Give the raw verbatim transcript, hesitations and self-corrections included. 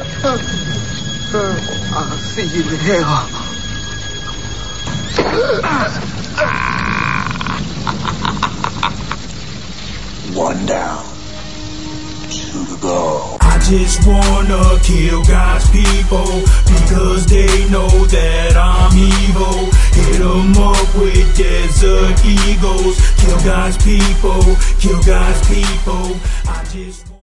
I'll see you in hell. One down, two to go. I just wanna kill God's people because they know that I'm evil. Hit 'em up with desert eagles. Kill God's people, kill God's people. I just